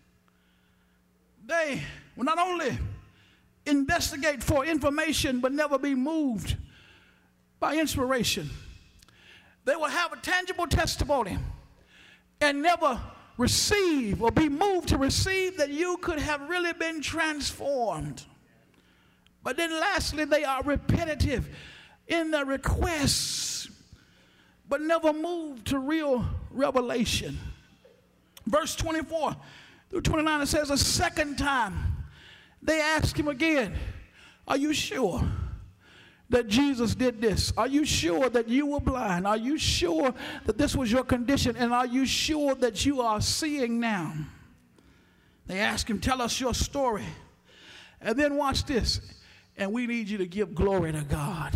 they will not only investigate for information but never be moved by inspiration. They will have a tangible testimony and never receive or be moved to receive that you could have really been transformed. But then lastly, they are repetitive in their requests but never moved to real revelation. Verse twenty-four through twenty-nine, it says, a second time they asked him again, are you sure that Jesus did this? Are you sure that you were blind? Are you sure that this was your condition? And are you sure that you are seeing now? They asked him, tell us your story. And then watch this. And we need you to give glory to God.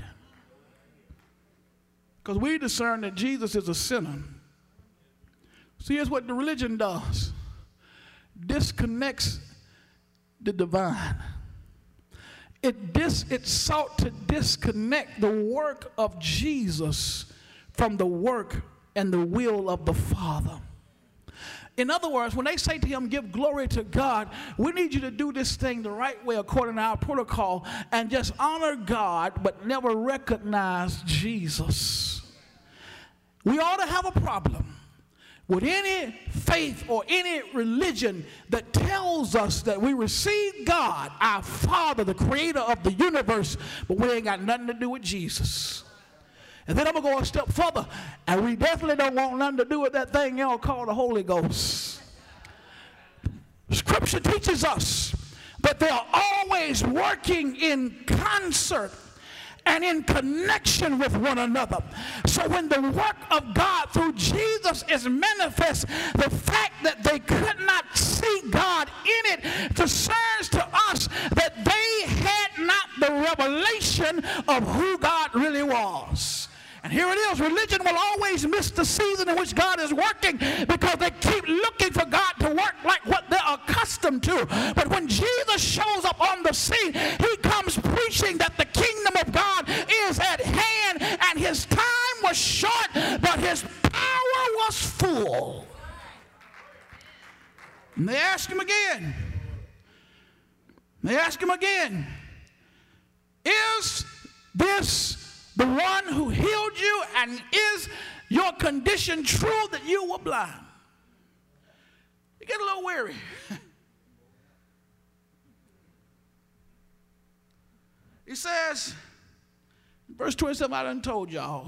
Because we discern that Jesus is a sinner. See, here's what the religion does. Disconnects the divine. It, dis, it sought to disconnect the work of Jesus from the work and the will of the Father. In other words, when they say to him, give glory to God, we need you to do this thing the right way according to our protocol and just honor God but never recognize Jesus. We ought to have a problem with any faith or any religion that tells us that we receive God, our Father, the creator of the universe, but we ain't got nothing to do with Jesus. And then I'm going to go a step further, and we definitely don't want nothing to do with that thing y'all call the Holy Ghost. Scripture teaches us that they are always working in concert and in connection with one another. So when the work of God through Jesus is manifest, the fact that they could not see God in it discerns to us that they had not the revelation of who God really was. And here it is, religion will always miss the season in which God is working because they keep looking for God to work like what they're accustomed to. But when Jesus shows up on the scene, he comes preaching that the kingdom of God is at hand, and his time was short, but his power was full. And they ask him again. They ask him again, is this the one who healed you, and is your condition true that you were blind? You get a little weary. He says, verse twenty-seven, I done told y'all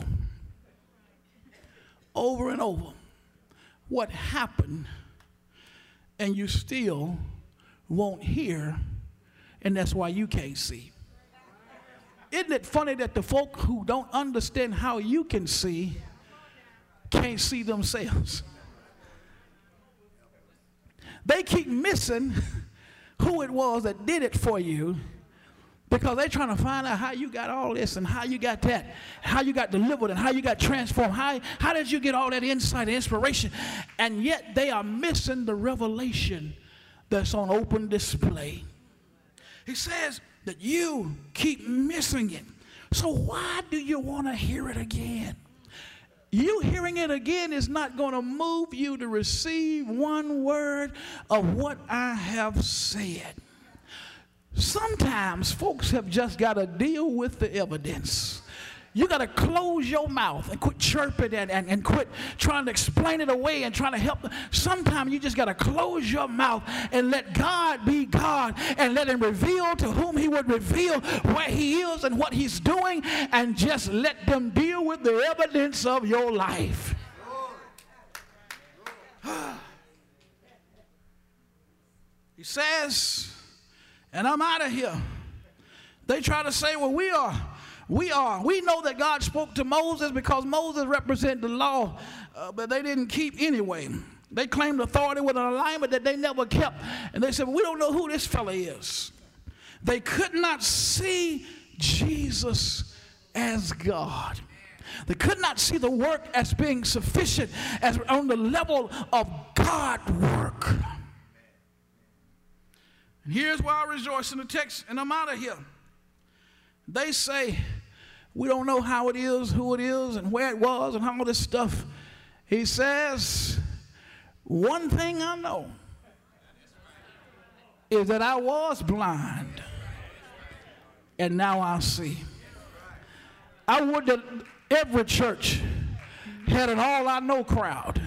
over and over what happened, and you still won't hear, and that's why you can't see. Isn't it funny that the folk who don't understand how you can see can't see themselves? They keep missing who it was that did it for you because they're trying to find out how you got all this and how you got that, how you got delivered and how you got transformed. How, how did you get all that insight and inspiration? And yet they are missing the revelation that's on open display. He says that you keep missing it. So why do you want to hear it again? You hearing it again is not going to move you to receive one word of what I have said. Sometimes folks have just got to deal with the evidence. You got to close your mouth and quit chirping and, and, and quit trying to explain it away and trying to help. Sometimes you just got to close your mouth and let God be God and let him reveal to whom he would reveal where he is and what he's doing, and just let them deal with the evidence of your life. He says, and I'm out of here. They try to say, well, we are We are. We know that God spoke to Moses because Moses represented the law, uh, but they didn't keep anyway. They claimed authority with an alignment that they never kept. And they said, we don't know who this fella is. They could not see Jesus as God. They could not see the work as being sufficient, as on the level of God work. And here's why I rejoice in the text, and I'm out of here. They say, we don't know how it is, who it is, and where it was, and all this stuff. He says, one thing I know is that I was blind, and now I see. I would that every church had an all I know crowd.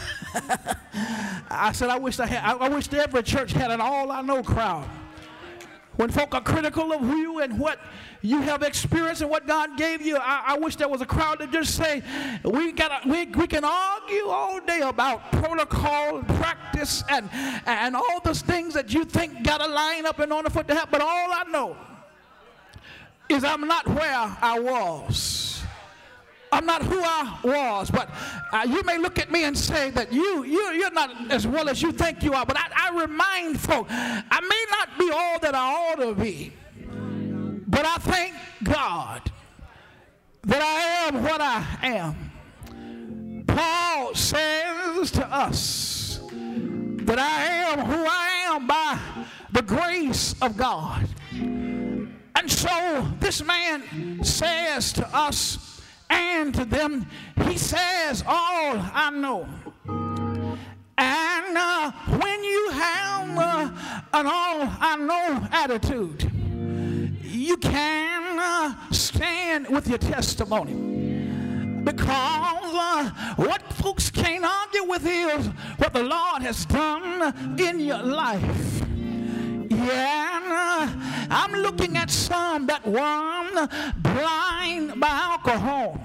I said, I wish I had, I wish every church had an all I know crowd. When folk are critical of you and what you have experienced and what God gave you, I, I wish there was a crowd that just say, we got we, we can argue all day about protocol, practice, and, and all those things that you think got to line up in order for it to happen. But all I know is I'm not where I was. I'm not who I was, but uh, you may look at me and say that you, you, you're not as well as you think you are, but I, I remind folk, I may not be all that I ought to be, but I thank God that I am what I am. Paul says to us that I am who I am by the grace of God. And so this man says to us, and to them, he says, all I know. And uh, when you have uh, an all I know attitude, you can uh, stand with your testimony. Because uh, what folks can't argue with is what the Lord has done in your life. Yeah, I'm looking at some that were blind by alcohol.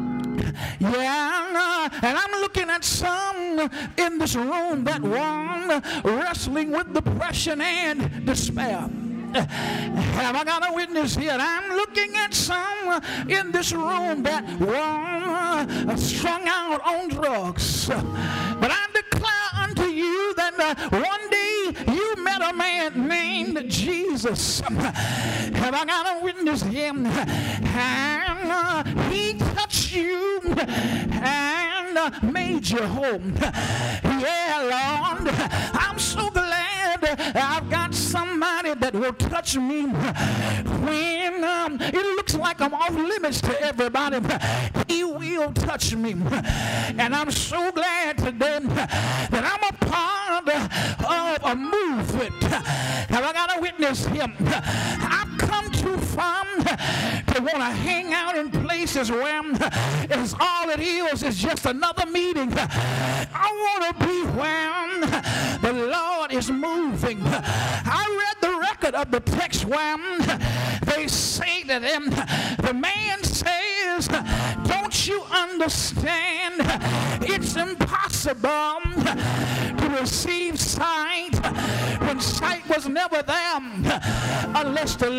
Yeah, and I'm looking at some in this room that were wrestling with depression and despair. Have I got a witness here? I'm looking at some in this room that were strung out on drugs. But I declare unto you that uh, one day you met a man named Jesus. Have I got a witness here? And uh, he touched you and uh, made you whole. Yeah, Lord, I'm so glad I've got somebody that will touch me when um, it looks like I'm off limits to everybody. He will touch me. And I'm so glad today that I'm a part of a movement. Have I got a witness here? I've come too far to want to hang out in places where it's all it is is just another meeting. I want to be where the Lord is moving. I read the record of the text where they say to them, the man says, don't you understand? It's impossible to receive sight when sight was never there unless the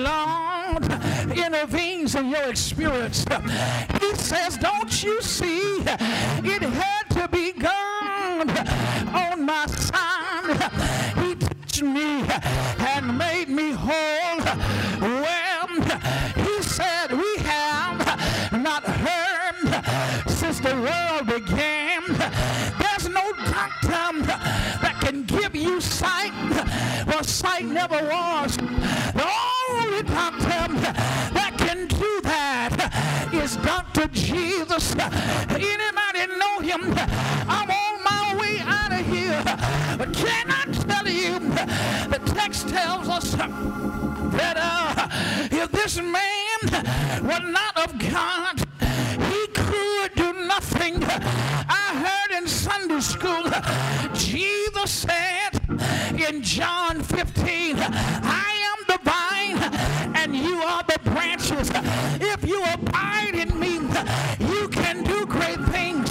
Lord intervenes in your experience. He says, don't you see? It had to be God on my side. He touched me and made me whole. Well, he said, we have not heard since the world began. There's no doctor that can give you sight. Well, sight never was. The only doctor that can do that is Doctor Jesus. Anybody know him? I'm on my way out of here. But can I tell you, the text tells us that uh, if this man were not of God, he could do nothing. I heard in Sunday school, Jesus said in John fifteen, I am the vine and you are the branches. If you abide in me, you can do great things.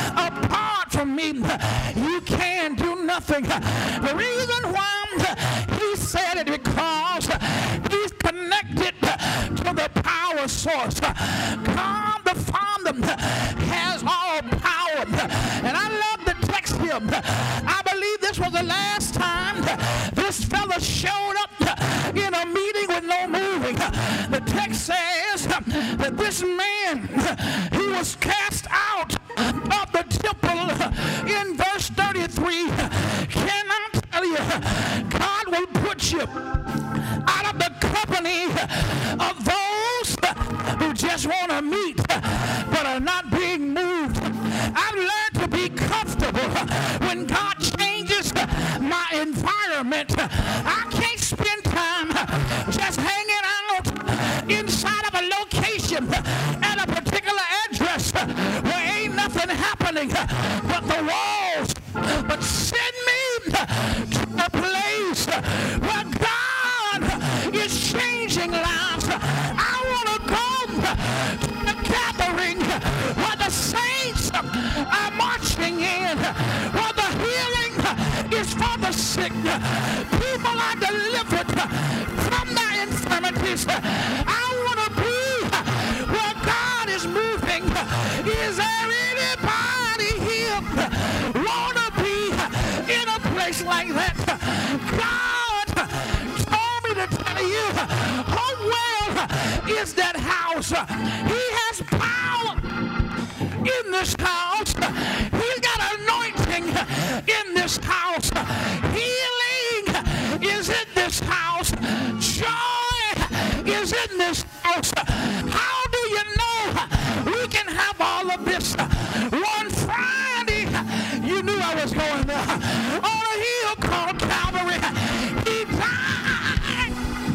Apart from me, you can do nothing. The reason why he said it because he's connected to the power source. God the Father has all power. And I love the text here. this man, he was cast out of the temple in verse thirty-three. Can I tell you, God will put you out of the company of those who just want to meet but are not being moved. I've learned to be comfortable when God changes my environment. I can't spend time just hanging out inside of a location at a particular address where ain't nothing happening but the walls. But send me to a place where God is changing lives. I want to go to the gathering where the saints are marching in, where the healing is for the sick. People are delivered from their infirmities. I want to be where God is moving. Is there anybody here want to be in a place like that? God told me to tell you, how well is that house? He has power in this house. He's got anointing in this house. Healing is in this house. Joy is in this house. How do you know we can have all of this? One Friday, you knew I was going there. On a hill called Calvary, he died.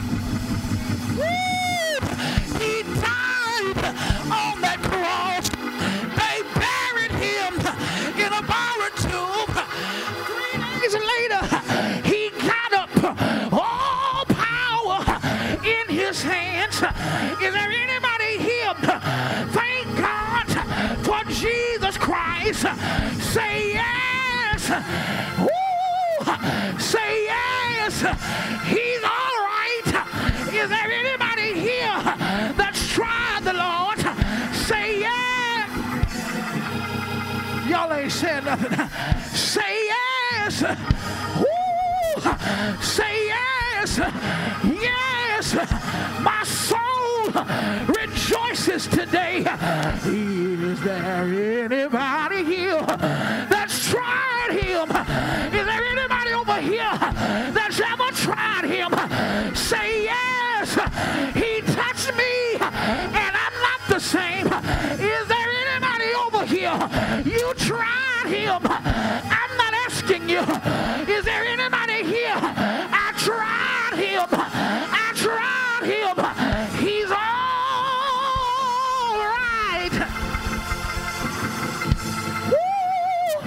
Woo! He died on that cross. They buried him in a borrowed tomb. Three days later, he got up. All power in his hands. Is there anybody here? Thank God for Jesus Christ. Say yes. Woo! Say yes. He's all right. Is there anybody here that's tried the Lord? Say yes. Y'all ain't saying nothing. Say yes. Woo! Say yes. Yes. My soul rejoices today. Is there anybody here that's tried him? Is there anybody over here that's ever tried him? Say yes. He touched me and I'm not the same. Is there anybody over here? You tried him. I'm not asking you. Is there anybody here? I tried him. I tried him. He's all right. Woo!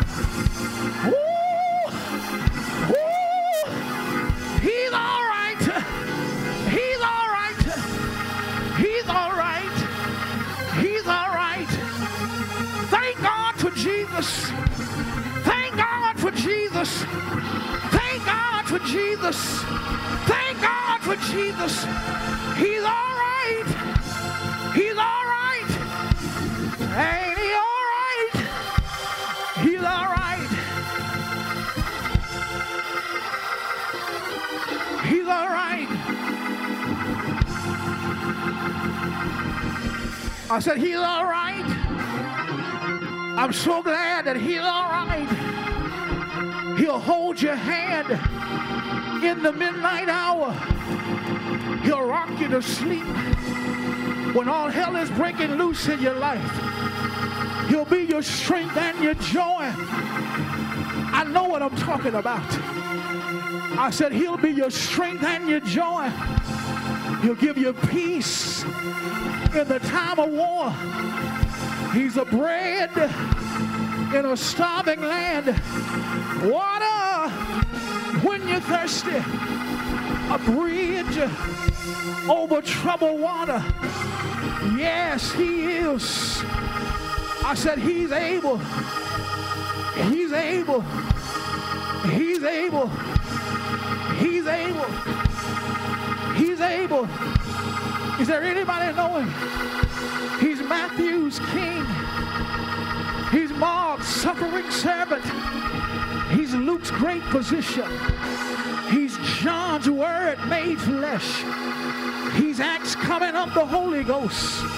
Woo! Woo! He's all right. He's all right. He's all right. He's all right. Thank God for Jesus. Thank God for Jesus. Thank God for Jesus. Thank God for Jesus. He's all right. He's all right. Ain't he all right? He's all right. He's all right. I said, he's all right. I'm so glad that he's all right. He'll hold your hand in the midnight hour. He'll rock you to sleep when all hell is breaking loose in your life. He'll be your strength and your joy. I know what I'm talking about. I said he'll be your strength and your joy. He'll give you peace in the time of war. He's a bread in a starving land. Water when you're thirsty. A bridge over troubled water. Yes, he is. I said he's able. He's able. He's able. He's able. He's able. Is there anybody knowing? He's Matthew's king. He's Mark's suffering servant. He's Luke's great physician. He's John's word made flesh. He's Acts coming of the Holy Ghost.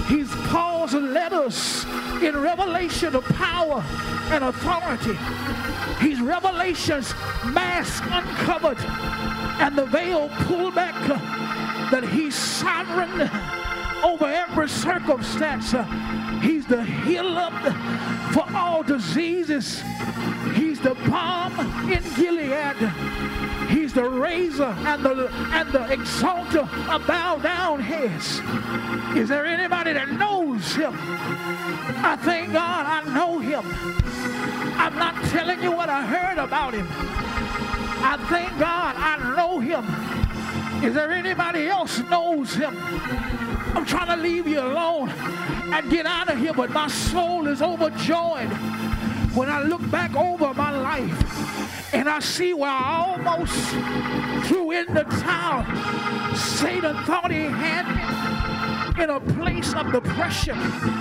He's Paul's letters in revelation of power and authority. He's Revelation's mask uncovered and the veil pulled back, uh, that he's sovereign over every circumstance. Uh, he's the healer for all diseases. He's the balm in Gilead. He's the raiser and the and the exalter of bowed down heads. Is there anybody that knows him? I thank God I know him. I'm not telling you what I heard about him. I thank God I know him. Is there anybody else knows him? I'm trying to leave you alone and get out of here, but my soul is overjoyed when I look back over my life and I see where I almost threw in the towel. Satan thought he had me in a place of depression.